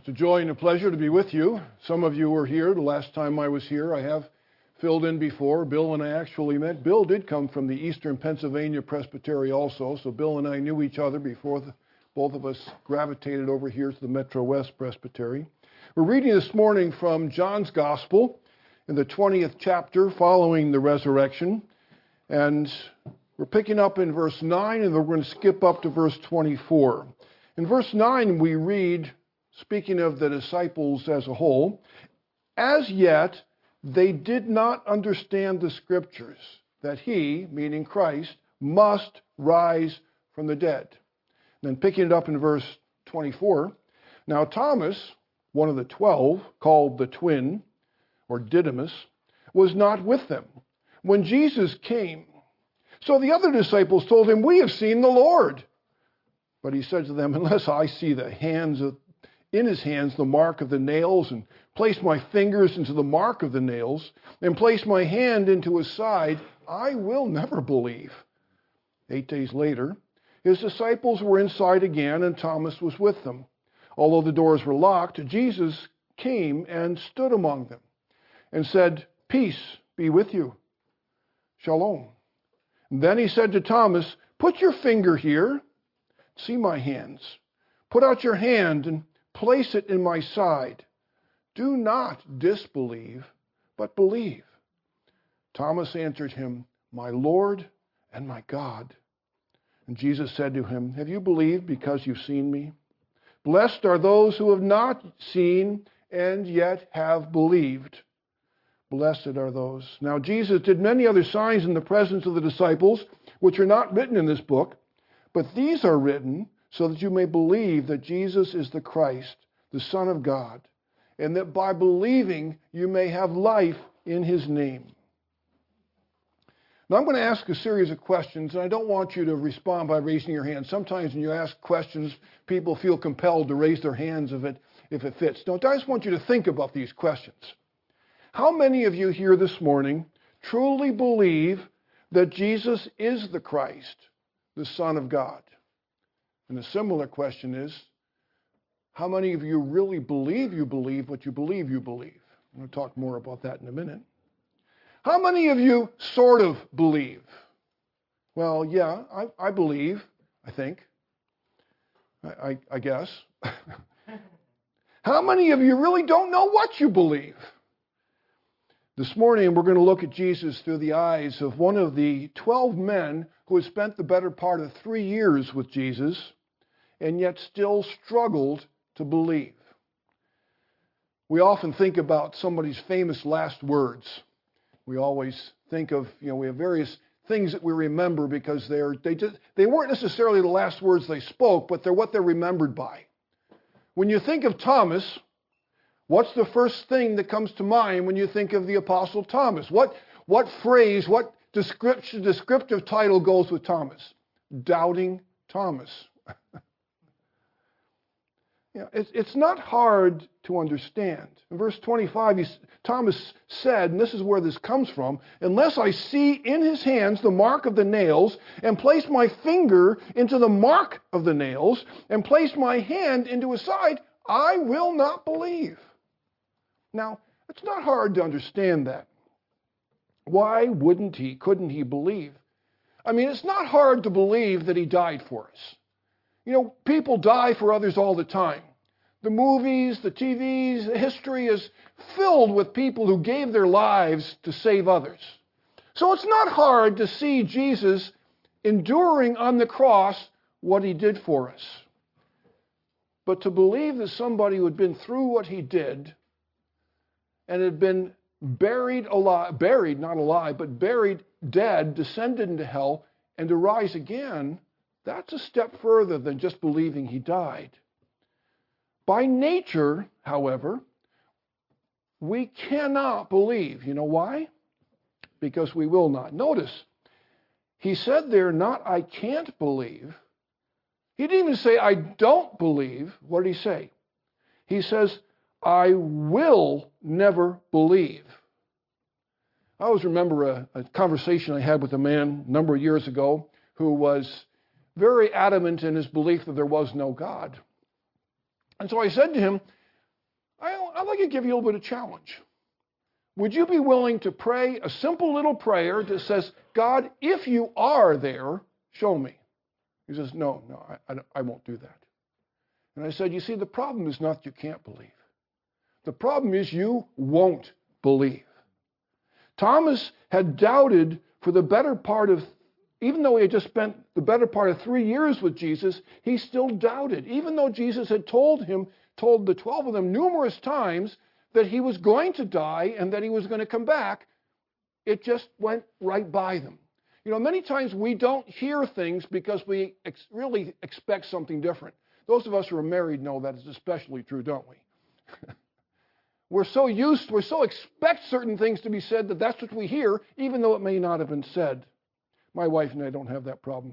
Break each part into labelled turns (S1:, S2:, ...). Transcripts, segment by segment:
S1: It's a joy and a pleasure to be with you. Some of you were here the last time I was here. I have filled in before. Bill and I actually met. Bill did come from the Eastern Pennsylvania Presbytery also, so Bill and I knew each other before both of us gravitated over here to the Metro West Presbytery. We're reading this morning from John's Gospel in the 20th chapter following the resurrection, and we're picking up in verse 9, and we're going to skip up to verse 24. In verse 9, we read, speaking of the disciples as a whole, as yet they did not understand the Scriptures, that he, meaning Christ, must rise from the dead. And then picking it up in verse 24, now Thomas, one of the 12, called the twin, or Didymus, was not with them when Jesus came. So the other disciples told him, "We have seen the Lord." But he said to them, "Unless I see in his hands the mark of the nails, and place my fingers into the mark of the nails, and place my hand into his side, I will never believe." 8 days later, his disciples were inside again, and Thomas was with them. Although the doors were locked, Jesus came and stood among them and said, "Peace be with you. Shalom." And then he said to Thomas, "Put your finger here. See my hands. Put out your hand and place it in my side. Do not disbelieve, but believe." Thomas answered him, "My Lord and my God." And Jesus said to him, "Have you believed because you've seen me? Blessed are those who have not seen and yet have believed. Blessed are those." Now Jesus did many other signs in the presence of the disciples, which are not written in this book, but these are written so that you may believe that Jesus is the Christ, the Son of God, and that by believing you may have life in his name. Now I'm going to ask a series of questions, and I don't want you to respond by raising your hand. Sometimes when you ask questions, people feel compelled to raise their hands if it fits. No, I just want you to think about these questions. How many of you here this morning truly believe that Jesus is the Christ, the Son of God? And a similar question is, how many of you really believe what you believe you believe? I'm going to talk more about that in a minute. How many of you sort of believe? Well, yeah, I believe, I think. I guess. How many of you really don't know what you believe? This morning, we're going to look at Jesus through the eyes of one of the 12 men who had spent the better part of 3 years with Jesus and yet still struggled to believe. We often think about somebody's famous last words. We always think of, we have various things that we remember because they weren't necessarily the last words they spoke, but they're what they're remembered by. When you think of Thomas, what's the first thing that comes to mind when you think of the Apostle Thomas? What phrase, what descriptive title goes with Thomas? Doubting Thomas. It's not hard to understand. In verse 25, Thomas said, and this is where this comes from, "Unless I see in his hands the mark of the nails, and place my finger into the mark of the nails, and place my hand into his side, I will not believe." Now, it's not hard to understand that. Why couldn't he believe? I mean, it's not hard to believe that he died for us. People die for others all the time. The movies, the TVs, history is filled with people who gave their lives to save others. So it's not hard to see Jesus enduring on the cross what he did for us. But to believe that somebody who had been through what he did and had been buried, dead, descended into hell, and to rise again, that's a step further than just believing he died. By nature, however, we cannot believe. You know why? Because we will not. Notice, he said there, not "I can't believe." He didn't even say, "I don't believe." What did he say? He says, "I will never believe." I always remember a conversation I had with a man a number of years ago who was very adamant in his belief that there was no God. And so I said to him, I'd like to give you a little bit of challenge. Would you be willing to pray a simple little prayer that says, God, if you are there, show me? He says, no, I won't do that. And I said, you see, the problem is not you can't believe. The problem is you won't believe. Thomas had doubted for the better part of, even though he had just spent the better part of 3 years with Jesus, he still doubted. Even though Jesus had told the 12 of them numerous times that he was going to die and that he was going to come back, it just went right by them. You know, many times we don't hear things because we really expect something different. Those of us who are married know that is especially true, don't we? We so expect certain things to be said that that's what we hear, even though it may not have been said. My wife and I don't have that problem.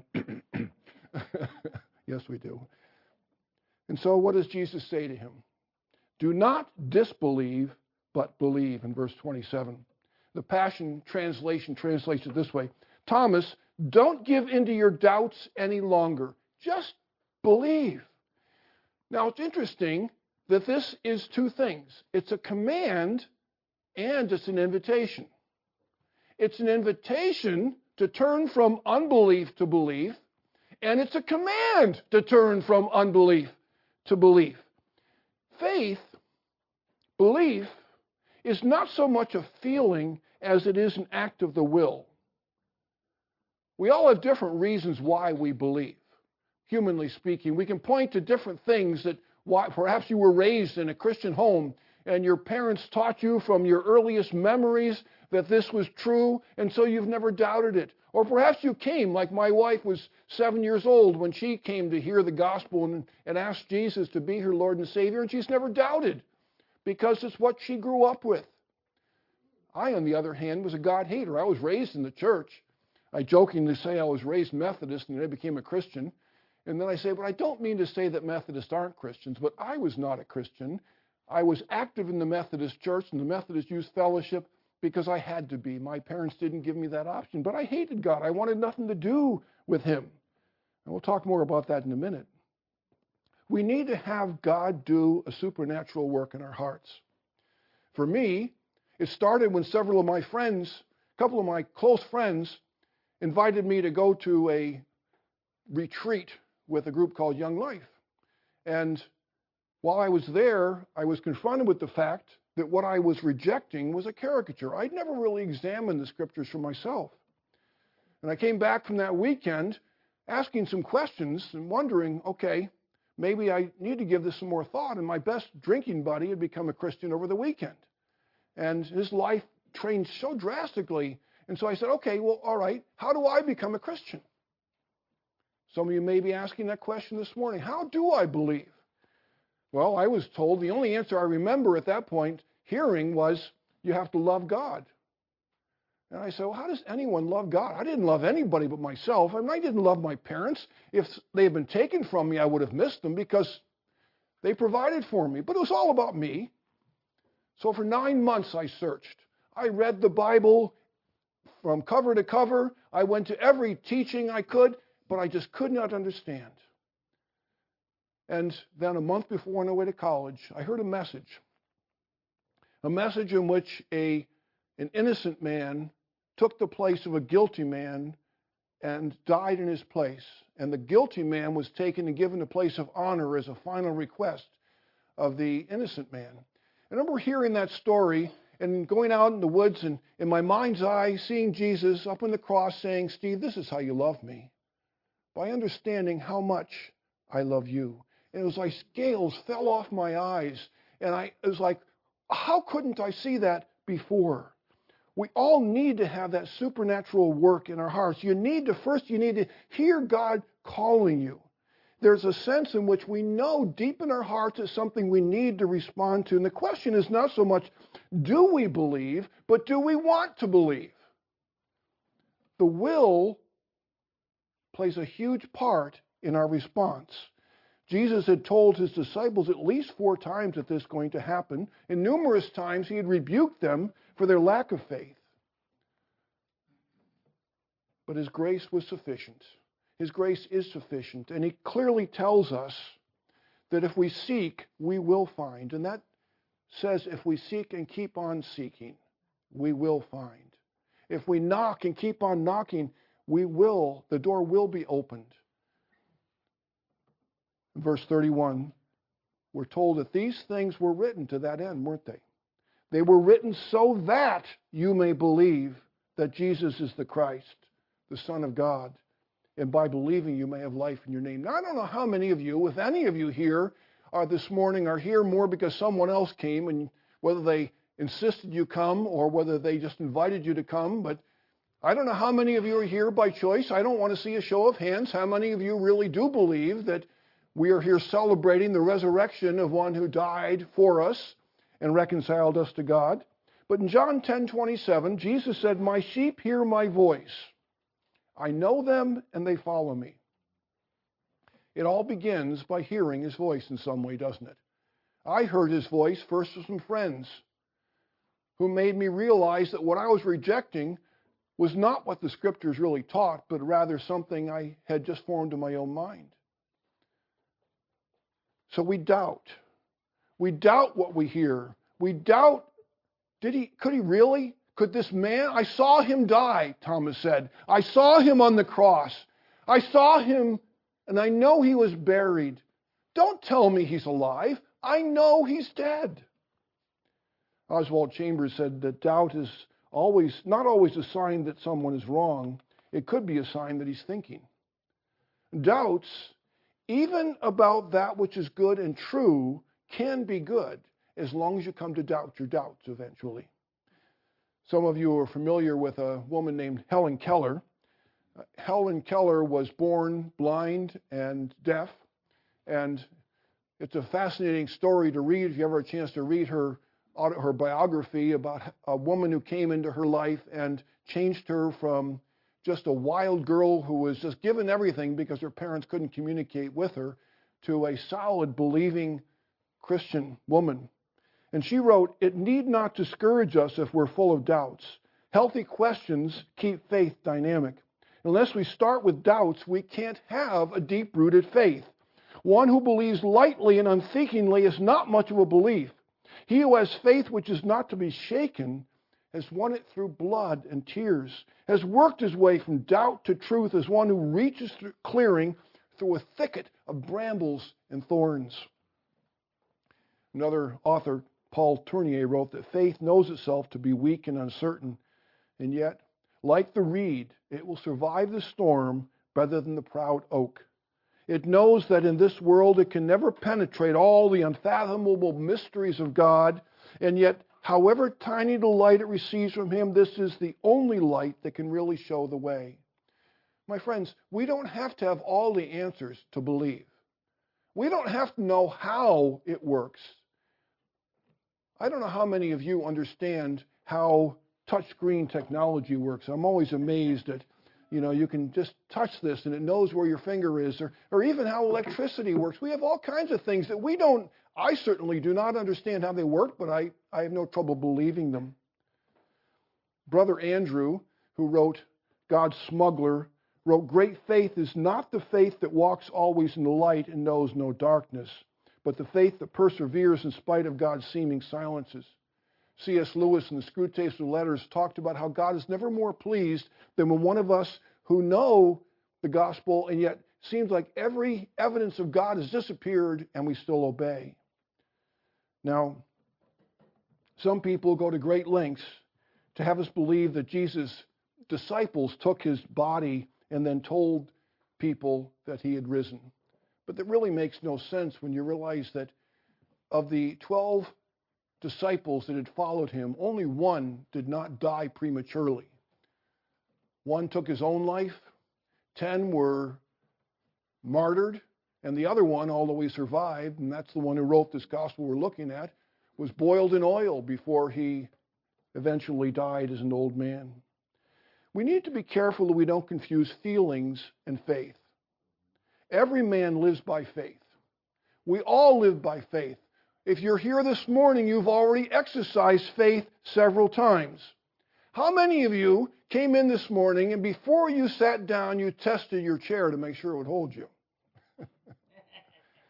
S1: Yes, we do. And so what does Jesus say to him? Do not disbelieve, but believe, in verse 27. The Passion Translation translates it this way. Thomas, don't give in to your doubts any longer. Just believe. Now, it's interesting that this is two things. It's a command and it's an invitation. It's an invitation to turn from unbelief to belief, and it's a command to turn from unbelief to belief. Faith, belief, is not so much a feeling as it is an act of the will. We all have different reasons why we believe. Humanly speaking, we can point to different things that why perhaps you were raised in a Christian home and your parents taught you from your earliest memories that this was true, and so you've never doubted it. Or perhaps you came, like my wife was 7 years old when she came to hear the gospel and asked Jesus to be her Lord and Savior, and she's never doubted because it's what she grew up with. I, on the other hand, was a God hater. I was raised in the church. I jokingly say I was raised Methodist and then I became a Christian. And then I say, but I don't mean to say that Methodists aren't Christians, but I was not a Christian. I was active in the Methodist Church and the Methodist Youth Fellowship because I had to be. My parents didn't give me that option, but I hated God. I wanted nothing to do with him. And we'll talk more about that in a minute. We need to have God do a supernatural work in our hearts. For me, it started when several of my friends, a couple of my close friends, invited me to go to a retreat with a group called Young Life. And while I was there, I was confronted with the fact that what I was rejecting was a caricature. I'd never really examined the scriptures for myself. And I came back from that weekend asking some questions and wondering, okay, maybe I need to give this some more thought. And my best drinking buddy had become a Christian over the weekend. And his life changed so drastically. And so I said, okay, well, all right, how do I become a Christian? Some of you may be asking that question this morning. How do I believe? Well, I was told the only answer I remember at that point hearing was, you have to love God. And I said, well, how does anyone love God? I didn't love anybody but myself. I mean, I didn't love my parents. If they had been taken from me, I would have missed them because they provided for me. But it was all about me. So for 9 months I searched. I read the Bible from cover to cover. I went to every teaching I could, but I just could not understand. And then a month before I went away to college, I heard a message in which an innocent man took the place of a guilty man and died in his place. And the guilty man was taken and given a place of honor as a final request of the innocent man. I remember hearing that story and going out in the woods and in my mind's eye seeing Jesus up on the cross saying, Steve, this is how you love me, by understanding how much I love you. And it was like scales fell off my eyes. And it was like, how couldn't I see that before? We all need to have that supernatural work in our hearts. You need to hear God calling you. There's a sense in which we know deep in our hearts it's something we need to respond to. And the question is not so much, do we believe, but do we want to believe? The will plays a huge part in our response. Jesus had told his disciples at least 4 times that this was going to happen, and numerous times he had rebuked them for their lack of faith. But his grace was sufficient. His grace is sufficient, and he clearly tells us that if we seek, we will find. And that says if we seek and keep on seeking, we will find. If we knock and keep on knocking, the door will be opened. In verse 31, we're told that these things were written to that end, weren't they? They were written so that you may believe that Jesus is the Christ, the Son of God, and by believing you may have life in your name. Now, I don't know how many of you, if any of you here this morning, are here more because someone else came, and whether they insisted you come or whether they just invited you to come, but I don't know how many of you are here by choice. I don't want to see a show of hands. How many of you really do believe that we are here celebrating the resurrection of one who died for us and reconciled us to God? But in John 10:27, Jesus said, "My sheep hear my voice. I know them and they follow me." It all begins by hearing his voice in some way, doesn't it? I heard his voice first from some friends who made me realize that what I was rejecting was not what the Scriptures really taught, but rather something I had just formed in my own mind. So we doubt. We doubt what we hear. We doubt, could he really? Could this man? I saw him die, Thomas said. I saw him on the cross. I saw him, and I know he was buried. Don't tell me he's alive. I know he's dead. Oswald Chambers said that doubt is not always a sign that someone is wrong. It could be a sign that he's thinking. Doubts, even about that which is good and true, can be good as long as you come to doubt your doubts eventually. Some of you are familiar with a woman named Helen Keller. Helen Keller was born blind and deaf, and it's a fascinating story to read if you ever have a chance to read her biography about a woman who came into her life and changed her from just a wild girl who was just given everything because her parents couldn't communicate with her to a solid, believing Christian woman. And she wrote, "It need not discourage us if we're full of doubts. Healthy questions keep faith dynamic. Unless we start with doubts, we can't have a deep-rooted faith. One who believes lightly and unthinkingly is not much of a belief. He who has faith which is not to be shaken has won it through blood and tears, has worked his way from doubt to truth as one who reaches through clearing through a thicket of brambles and thorns." Another author, Paul Tournier, wrote that faith knows itself to be weak and uncertain, and yet, like the reed, it will survive the storm rather than the proud oak. It knows that in this world it can never penetrate all the unfathomable mysteries of God, and yet, however tiny the light it receives from Him, this is the only light that can really show the way. My friends, we don't have to have all the answers to believe. We don't have to know how it works. I don't know how many of you understand how touchscreen technology works. I'm always amazed at you can just touch this and it knows where your finger is, or even how electricity works. We have all kinds of things that I certainly do not understand how they work, but I have no trouble believing them. Brother Andrew, who wrote God's Smuggler, wrote, "Great faith is not the faith that walks always in the light and knows no darkness, but the faith that perseveres in spite of God's seeming silences." C.S. Lewis in the Screwtape Letters talked about how God is never more pleased than when one of us who know the gospel and yet seems like every evidence of God has disappeared and we still obey. Now, some people go to great lengths to have us believe that Jesus' disciples took his body and then told people that he had risen. But that really makes no sense when you realize that of the 12 disciples that had followed him, only one did not die prematurely. One took his own life, 10 were martyred, and the other one, although he survived, and that's the one who wrote this gospel we're looking at, was boiled in oil before he eventually died as an old man. We need to be careful that we don't confuse feelings and faith. Every man lives by faith. We all live by faith. If you're here this morning, you've already exercised faith several times. How many of you came in this morning and before you sat down, you tested your chair to make sure it would hold you?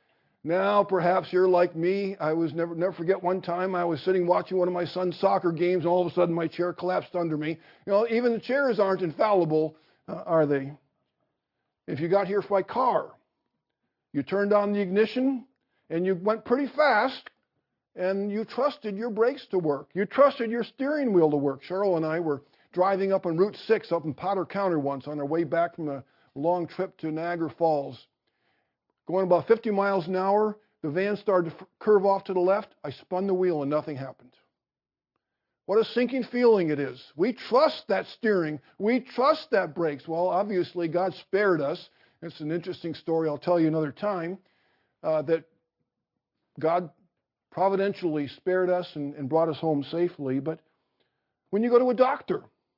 S1: Now, perhaps you're like me. I was never forget one time I was sitting watching one of my son's soccer games, and all of a sudden my chair collapsed under me. You know, even the chairs aren't infallible, are they? If you got here by car, you turned on the ignition, and you went pretty fast, and you trusted your brakes to work. You trusted your steering wheel to work. Cheryl and I were driving up on Route 6 up in Potter County once on our way back from a long trip to Niagara Falls. Going about 50 miles an hour, the van started to curve off to the left. I spun the wheel and nothing happened. What a sinking feeling it is. We trust that steering. We trust that brakes. Well, obviously, God spared us. It's an interesting story I'll tell you another time, that God providentially spared us and brought us home safely. But when you go to a doctor,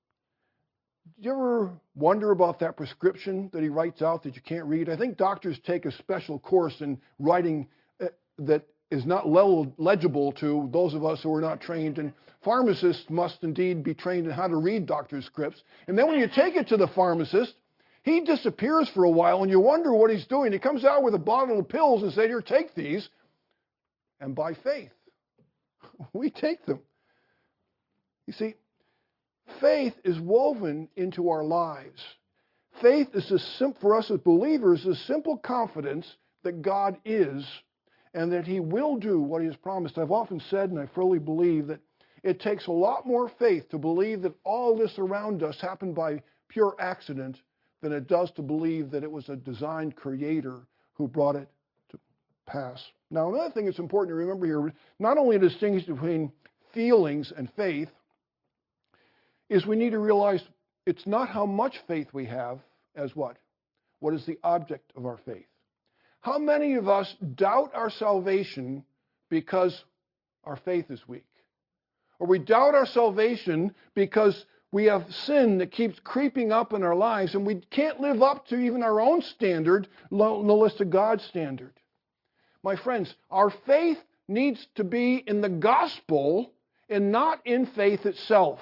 S1: do you ever wonder about that prescription that he writes out that you can't read? I think doctors take a special course in writing that is not legible to those of us who are not trained. And pharmacists must indeed be trained in how to read doctor's scripts. And then when you take it to the pharmacist, he disappears for a while and you wonder what he's doing. He comes out with a bottle of pills and says, "Here, take these." And by faith, we take them. You see, faith is woven into our lives. Faith is for us as believers, a simple confidence that God is and that He will do what He has promised. I've often said, and I fully believe, that it takes a lot more faith to believe that all this around us happened by pure accident than it does to believe that it was a designed creator who brought it to pass. Now, another thing that's important to remember here, not only to distinguish between feelings and faith, is we need to realize it's not how much faith we have as what? What is the object of our faith? How many of us doubt our salvation because our faith is weak? Or we doubt our salvation because we have sin that keeps creeping up in our lives and we can't live up to even our own standard, no less to God's standard. My friends, our faith needs to be in the gospel and not in faith itself.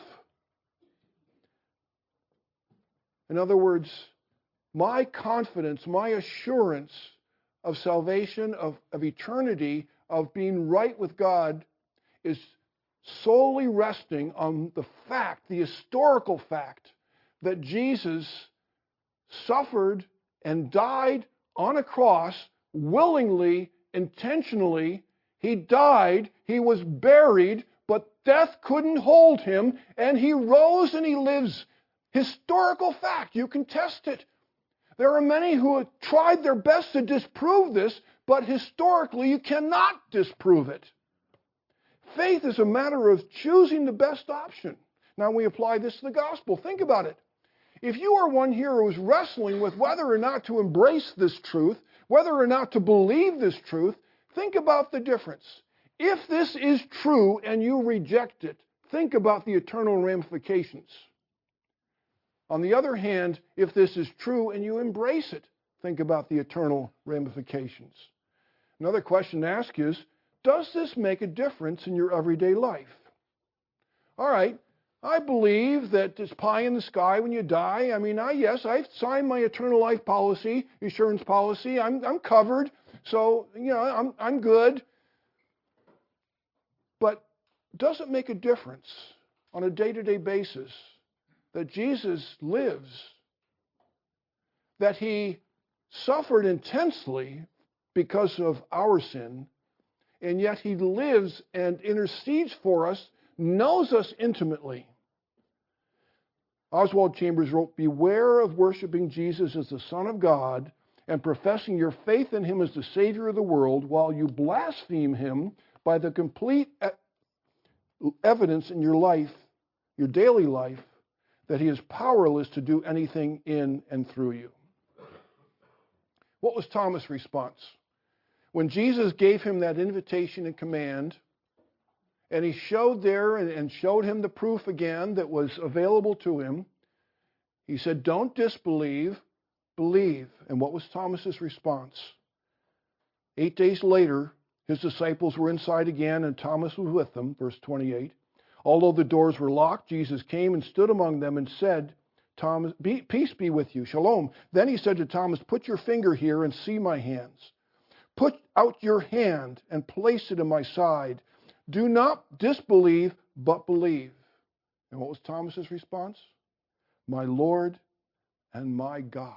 S1: In other words, my confidence, my assurance of salvation, of eternity, of being right with God is solely resting on the fact, the historical fact, that Jesus suffered and died on a cross willingly, intentionally. He died, he was buried, but death couldn't hold him, and he rose and he lives. Historical fact, you can test it. There are many who have tried their best to disprove this, but historically you cannot disprove it. Faith is a matter of choosing the best option. Now we apply this to the gospel. Think about it. If you are one here who is wrestling with whether or not to embrace this truth, whether or not to believe this truth, think about the difference. If this is true and you reject it, think about the eternal ramifications. On the other hand, if this is true and you embrace it, think about the eternal ramifications. Another question to ask is, does this make a difference in your everyday life? All right, I believe that it's pie in the sky when you die. I mean, yes, I've signed my eternal life policy, insurance policy. I'm covered, so I'm good. But does it make a difference on a day-to-day basis that Jesus lives, that He suffered intensely because of our sin, and yet He lives and intercedes for us, knows us intimately? Oswald Chambers wrote, "Beware of worshiping Jesus as the Son of God and professing your faith in Him as the Savior of the world while you blaspheme Him by the complete evidence in your life, your daily life, that He is powerless to do anything in and through you." What was Thomas' response? When Jesus gave him that invitation and command, and He showed there and showed him the proof again that was available to him, He said, "Don't disbelieve, believe." And what was Thomas' response? 8 days later, His disciples were inside again, and Thomas was with them, verse 28. Although the doors were locked, Jesus came and stood among them and said, "Thomas, peace be with you, shalom." Then He said to Thomas, "Put your finger here and see my hands. Put out your hand and place it in my side. Do not disbelieve, but believe. And what was Thomas's response? My Lord and my God.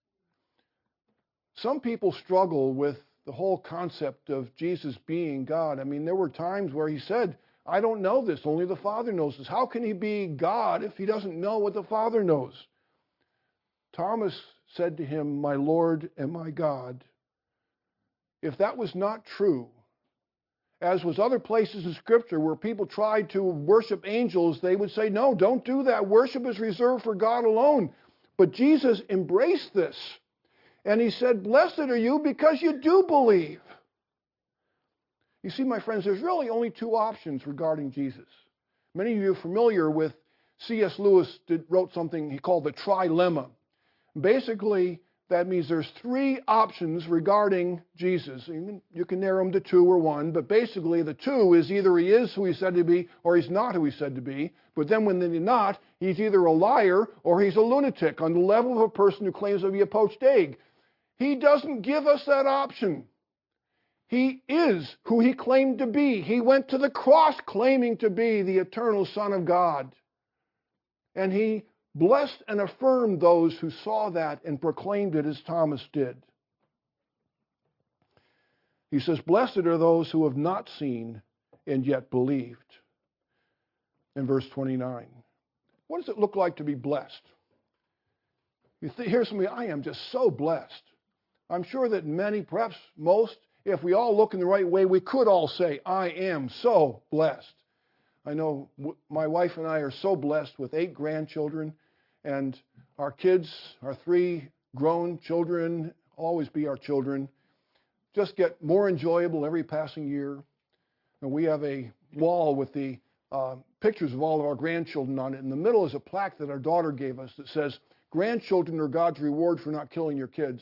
S1: Some people struggle with the whole concept of Jesus being God. I mean, there were times where he said, I don't know this, only the Father knows this. How can he be God if he doesn't know what the Father knows? Thomas said to him, my Lord and my God. If that was not true, as was other places in Scripture where people tried to worship angels, they would say, no, don't do that. Worship is reserved for God alone. But Jesus embraced this. And he said, blessed are you because you do believe. You see, my friends, there's really only two options regarding Jesus. Many of you are familiar with C.S. Lewis wrote something he called the trilemma. Basically, that means there's three options regarding Jesus. You can narrow them to two or one, but basically the two is either he is who he's said to be or he's not who he's said to be. But then when he's not, he's either a liar or he's a lunatic on the level of a person who claims to be a poached egg. He doesn't give us that option. He is who he claimed to be. He went to the cross claiming to be the eternal Son of God. And he blessed and affirmed those who saw that and proclaimed it as Thomas did. He says, blessed are those who have not seen and yet believed. In verse 29. What does it look like to be blessed? You hear somebody, I am just so blessed. I'm sure that many, perhaps most, if we all look in the right way, we could all say, I am so blessed. I know my wife and I are so blessed with 8 grandchildren, and our kids, our 3 grown children, always be our children, just get more enjoyable every passing year. And we have a wall with the pictures of all of our grandchildren on it. In the middle is a plaque that our daughter gave us that says, grandchildren are God's reward for not killing your kids.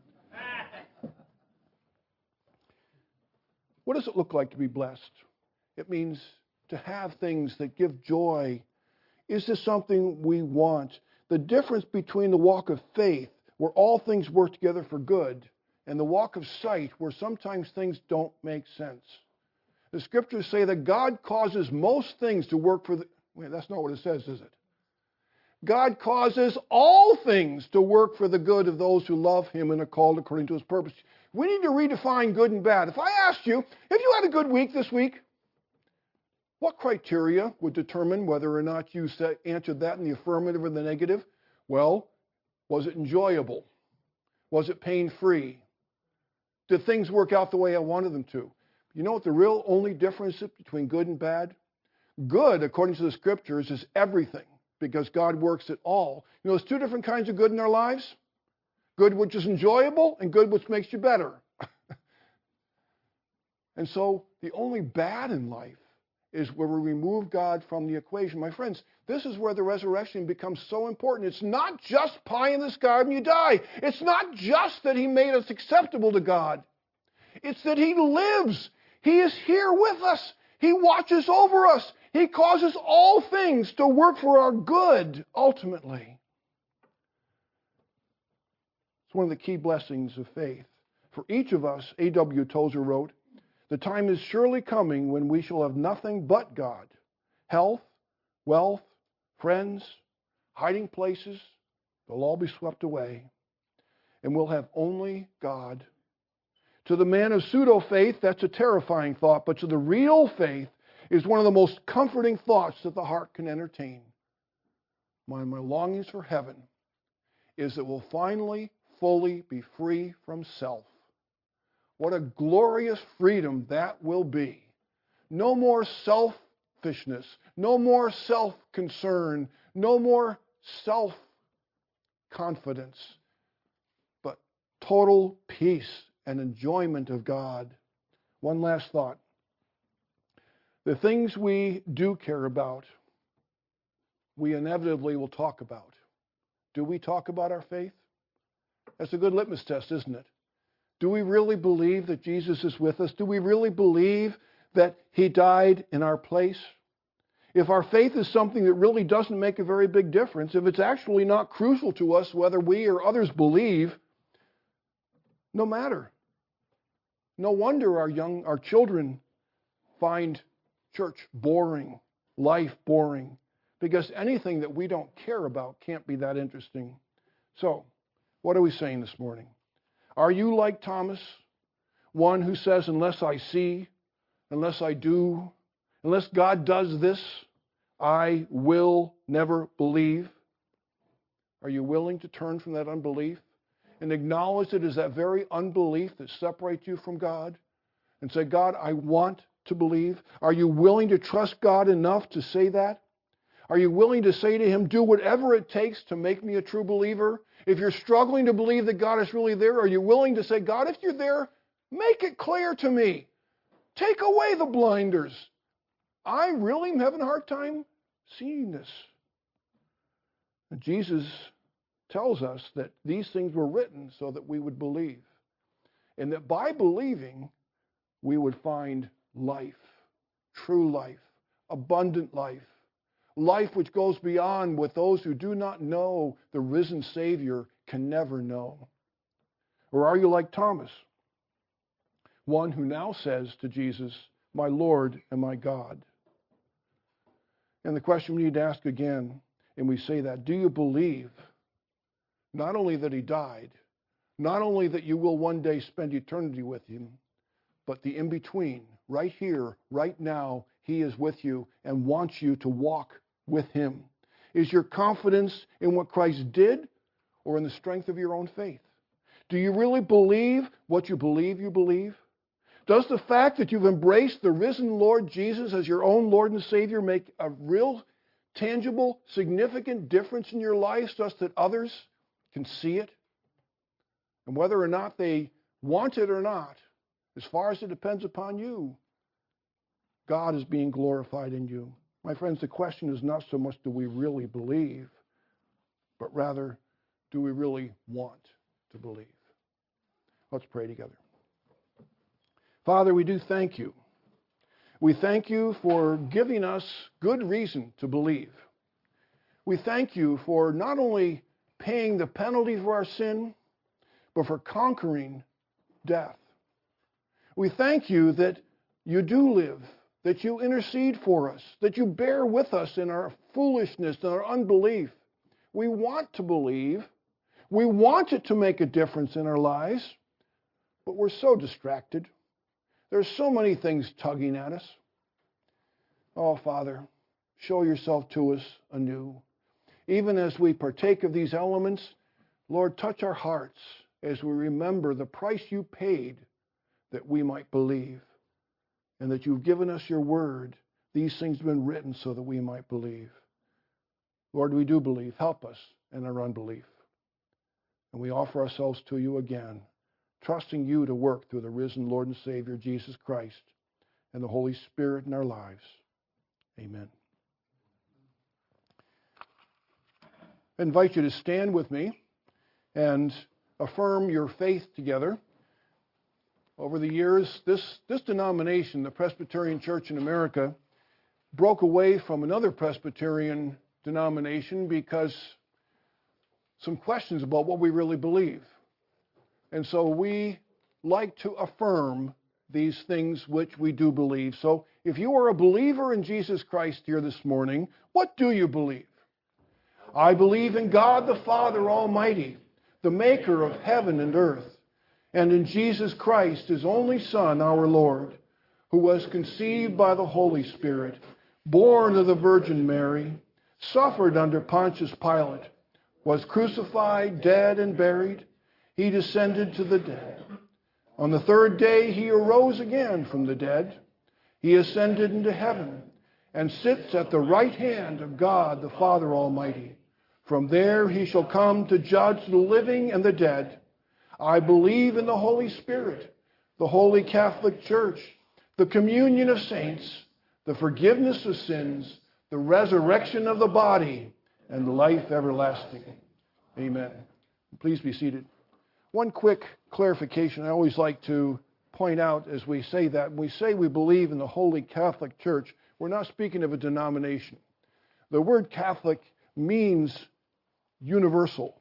S1: What does it look like to be blessed? It means to have things that give joy. Is this something we want? The difference between the walk of faith, where all things work together for good, and the walk of sight, where sometimes things don't make sense. The Scriptures say that God causes most things to work for the... Wait, that's not what it says, is it? God causes all things to work for the good of those who love Him and are called according to His purpose. We need to redefine good and bad. If I asked you, if you had a good week this week, what criteria would determine whether or not you answered that in the affirmative or the negative? Well, was it enjoyable? Was it pain-free? Did things work out the way I wanted them to? You know what the real only difference is between good and bad? Good, according to the Scriptures, is everything, because God works it all. You know, there's 2 different kinds of good in our lives. Good which is enjoyable and good which makes you better. And so the only bad in life is where we remove God from the equation. My friends, this is where the resurrection becomes so important. It's not just pie in the sky when you die. It's not just that He made us acceptable to God. It's that He lives. He is here with us. He watches over us. He causes all things to work for our good, ultimately. It's one of the key blessings of faith. For each of us, A.W. Tozer wrote, the time is surely coming when we shall have nothing but God. Health, wealth, friends, hiding places, they'll all be swept away. And we'll have only God. To the man of pseudo-faith, that's a terrifying thought, but to the real faith is one of the most comforting thoughts that the heart can entertain. My longings for heaven is that we'll finally, fully be free from self. What a glorious freedom that will be. No more selfishness, no more self-concern, no more self-confidence, but total peace and enjoyment of God. One last thought. The things we do care about, we inevitably will talk about. Do we talk about our faith? That's a good litmus test, isn't it? Do we really believe that Jesus is with us? Do we really believe that He died in our place? If our faith is something that really doesn't make a very big difference, if it's actually not crucial to us whether we or others believe, no matter. No wonder our children find church boring, life boring, because anything that we don't care about can't be that interesting. So, what are we saying this morning? Are you like Thomas, one who says, unless I see, unless I do, unless God does this, I will never believe? Are you willing to turn from that unbelief and acknowledge it is that very unbelief that separates you from God and say, God, I want to believe? Are you willing to trust God enough to say that? Are you willing to say to Him, do whatever it takes to make me a true believer? If you're struggling to believe that God is really there, are you willing to say, God, if you're there, make it clear to me. Take away the blinders. I really am having a hard time seeing this. And Jesus tells us that these things were written so that we would believe. And that by believing, we would find life, true life, abundant life, life which goes beyond what those who do not know the risen Savior can never know. Or are you like Thomas, one who now says to Jesus, my Lord and my God? And the question we need to ask again, and we say that, do you believe not only that He died, not only that you will one day spend eternity with Him, but the in-between, right here, right now, He is with you and wants you to walk with Him? Is your confidence in what Christ did or in the strength of your own faith? Do you really believe what you believe you believe? Does the fact that you've embraced the risen Lord Jesus as your own Lord and Savior make a real, tangible, significant difference in your life such that others can see it? And whether or not they want it or not, as far as it depends upon you, God is being glorified in you. My friends, the question is not so much do we really believe, but rather, do we really want to believe? Let's pray together. Father, we do thank you. We thank you for giving us good reason to believe. We thank you for not only paying the penalty for our sin, but for conquering death. We thank you that you do live, that you intercede for us, that you bear with us in our foolishness and our unbelief. We want to believe. We want it to make a difference in our lives, but we're so distracted. There's so many things tugging at us. Oh, Father, show yourself to us anew. Even as we partake of these elements, Lord, touch our hearts as we remember the price you paid that we might believe, and that you've given us your word. These things have been written so that we might believe. Lord, we do believe. Help us in our unbelief. And we offer ourselves to you again, trusting you to work through the risen Lord and Savior, Jesus Christ, and the Holy Spirit in our lives. Amen. I invite you to stand with me and affirm your faith together. Over the years, this denomination, the Presbyterian Church in America, broke away from another Presbyterian denomination because some questions about what we really believe. And so we like to affirm these things which we do believe. So if you are a believer in Jesus Christ here this morning, what do you believe? I believe in God the Father Almighty, the maker of heaven and earth, and in Jesus Christ, His only Son, our Lord, who was conceived by the Holy Spirit, born of the Virgin Mary, suffered under Pontius Pilate, was crucified, dead, and buried. He descended to the dead. On the third day, He arose again from the dead. He ascended into heaven and sits at the right hand of God the Father Almighty. From there He shall come to judge the living and the dead. I believe in the Holy Spirit, the Holy Catholic Church, the communion of saints, the forgiveness of sins, the resurrection of the body, and the life everlasting. Amen. Please be seated. One quick clarification I always like to point out as we say that. When we say we believe in the Holy Catholic Church, we're not speaking of a denomination. The word Catholic means universal.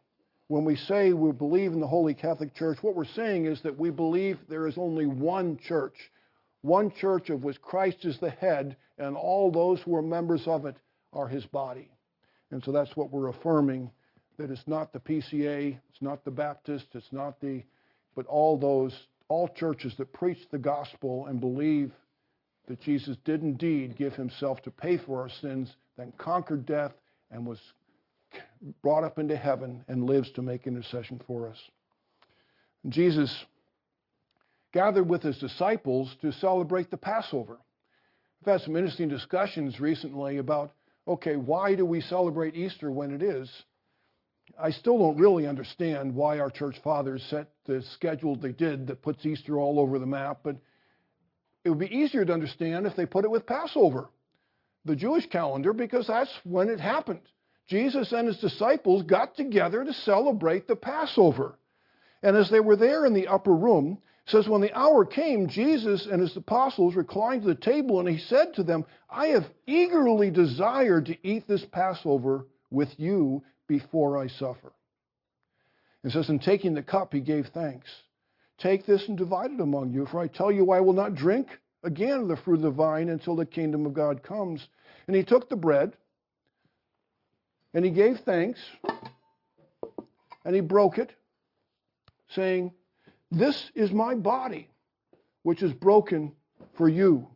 S1: when we say we believe in the Holy Catholic Church, what we're saying is that we believe there is only one church of which Christ is the head, and all those who are members of it are his body. And so that's what we're affirming, that it's not the PCA, it's not the Baptist, but all churches that preach the gospel and believe that Jesus did indeed give himself to pay for our sins, then conquered death and was brought up into heaven and lives to make intercession for us. And Jesus gathered with his disciples to celebrate the Passover. I've had some interesting discussions recently about, okay, why do we celebrate Easter when it is? I still don't really understand why our church fathers set the schedule they did that puts Easter all over the map, but it would be easier to understand if they put it with Passover, the Jewish calendar, because that's when it happened. Jesus and his disciples got together to celebrate the Passover. And as they were there in the upper room, it says, when the hour came, Jesus and his apostles reclined to the table, and he said to them, I have eagerly desired to eat this Passover with you before I suffer. It says, in taking the cup, he gave thanks. Take this and divide it among you, for I tell you, I will not drink again of the fruit of the vine until the kingdom of God comes. And he took the bread, and he gave thanks, and he broke it, saying, this is my body, which is broken for you.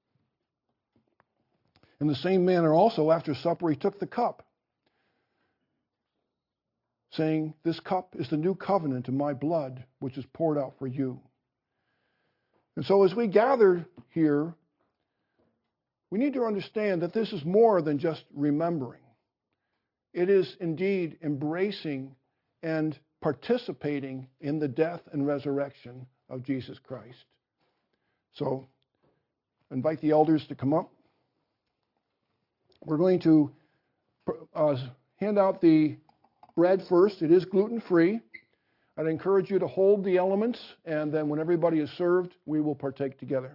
S1: In the same manner also, after supper, he took the cup, saying, this cup is the new covenant in my blood, which is poured out for you. And so as we gather here, we need to understand that this is more than just remembering. It is indeed embracing and participating in the death and resurrection of Jesus Christ. So, invite the elders to come up. We're going to hand out the bread first. It is gluten-free. I'd encourage you to hold the elements, and then when everybody is served, we will partake together.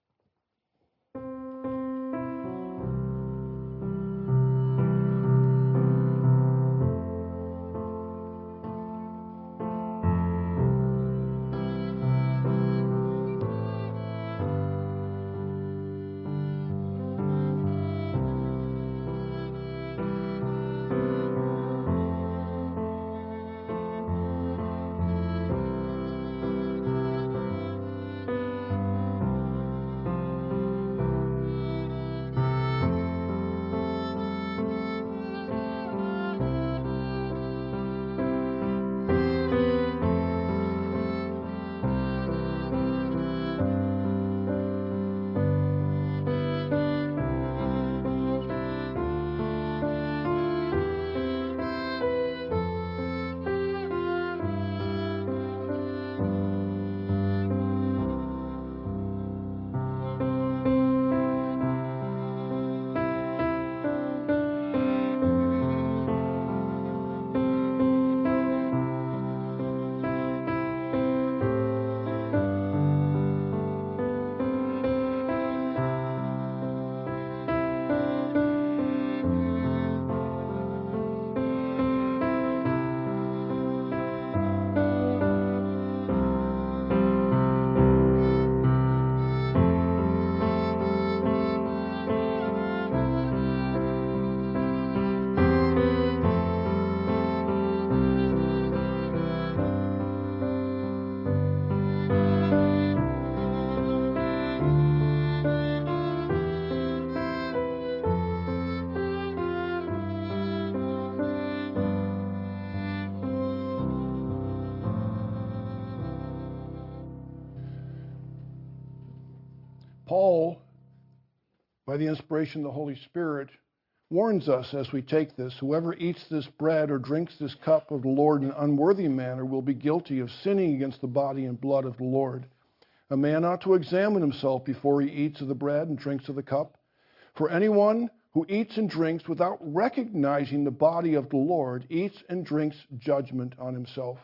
S1: Paul, by the inspiration of the Holy Spirit, warns us as we take this, whoever eats this bread or drinks this cup of the Lord in an unworthy manner will be guilty of sinning against the body and blood of the Lord. A man ought to examine himself before he eats of the bread and drinks of the cup. For anyone who eats and drinks without recognizing the body of the Lord eats and drinks judgment on himself.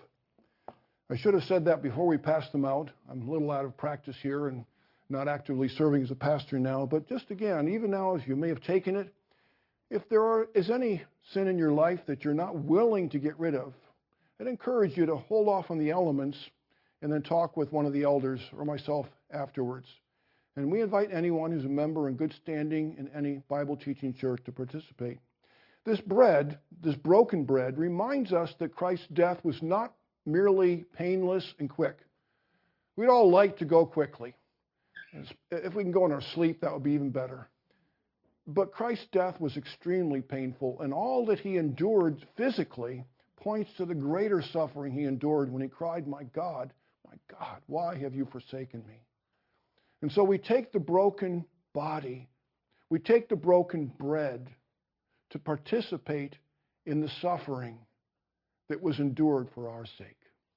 S1: I should have said that before we passed them out. I'm a little out of practice here and not actively serving as a pastor now, but just again, even now as you may have taken it, if there is any sin in your life that you're not willing to get rid of, I'd encourage you to hold off on the elements and then talk with one of the elders or myself afterwards. And we invite anyone who's a member in good standing in any Bible teaching church to participate. This bread, this broken bread, reminds us that Christ's death was not merely painless and quick. We'd all like to go quickly. If we can go in our sleep, that would be even better. But Christ's death was extremely painful, and all that he endured physically points to the greater suffering he endured when he cried, my God, why have you forsaken me? And so we take the broken body, we take the broken bread to participate in the suffering that was endured for our sake.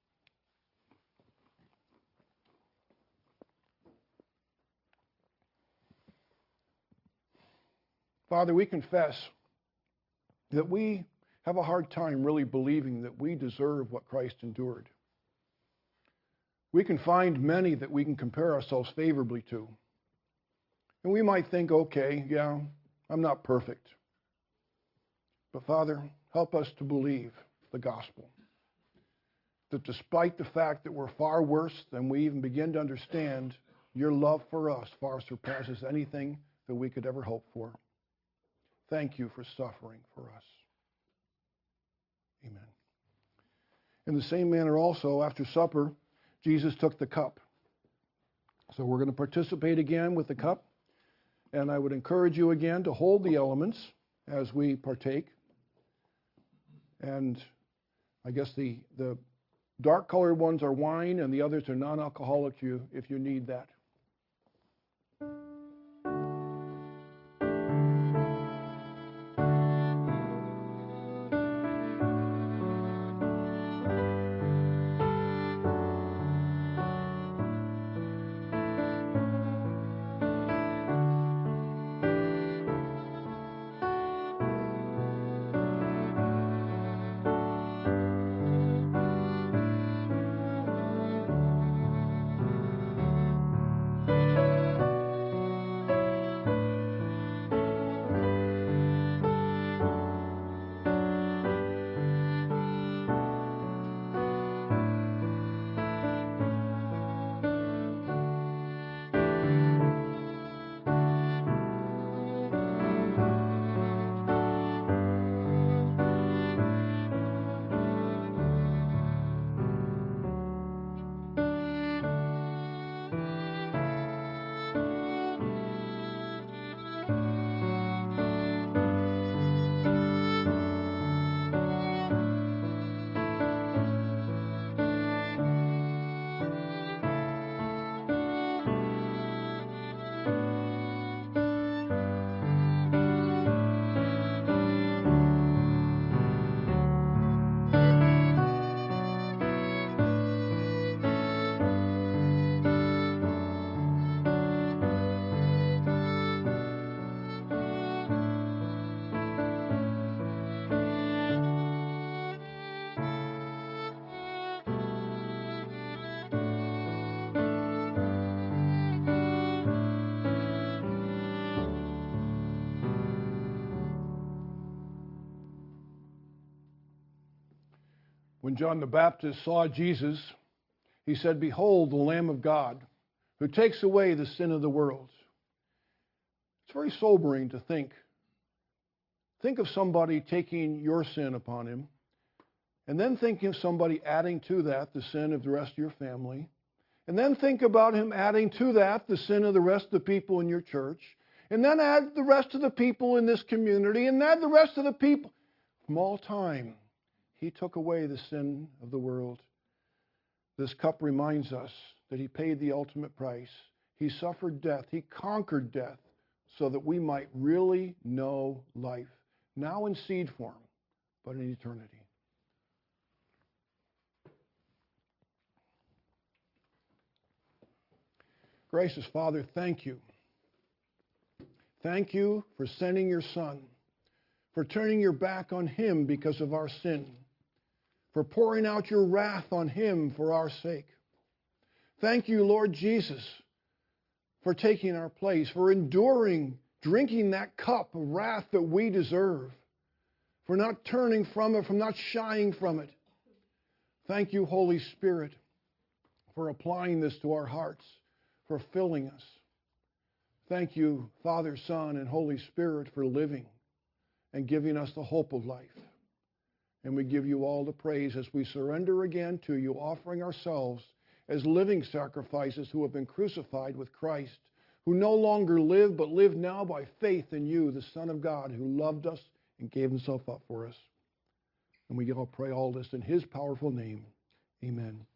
S1: Father, we confess that we have a hard time really believing that we deserve what Christ endured. We can find many that we can compare ourselves favorably to. And we might think, okay, yeah, I'm not perfect. But Father, help us to believe the gospel. That despite the fact that we're far worse than we even begin to understand, your love for us far surpasses anything that we could ever hope for. Thank you for suffering for us. Amen. In the same manner also, after supper, Jesus took the cup. So we're going to participate again with the cup. And I would encourage you again to hold the elements as we partake. And I guess the dark colored ones are wine and the others are non-alcoholic if you need that. When John the Baptist saw Jesus, he said, "Behold, the Lamb of God, who takes away the sin of the world." It's very sobering to think. Think of somebody taking your sin upon him, and then think of somebody adding to that the sin of the rest of your family, and then think about him adding to that the sin of the rest of the people in your church, and then add the rest of the people in this community, and add the rest of the people. From all time, he took away the sin of the world. This cup reminds us that he paid the ultimate price. He suffered death. He conquered death so that we might really know life, now in seed form, but in eternity. Gracious Father, thank you. Thank you for sending your Son, for turning your back on him because of our sin, for pouring out your wrath on him for our sake. Thank you, Lord Jesus, for taking our place, for enduring, drinking that cup of wrath that we deserve, for not turning from it, from not shying from it. Thank you, Holy Spirit, for applying this to our hearts, for filling us. Thank you, Father, Son, and Holy Spirit, for living and giving us the hope of life. And we give you all the praise as we surrender again to you, offering ourselves as living sacrifices who have been crucified with Christ, who no longer live, but live now by faith in you, the Son of God, who loved us and gave himself up for us. And we all pray all this in his powerful name. Amen.